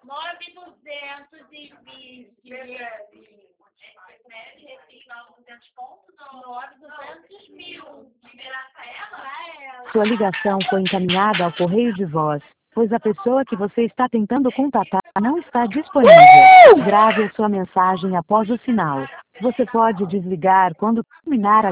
9.220. Recife, 200 pontos ou 9.200.000. Liberar para ela? Sua ligação foi encaminhada ao correio de voz, pois a pessoa que você está tentando contatar não está disponível. Grave a sua mensagem após o sinal. Você pode desligar quando terminar a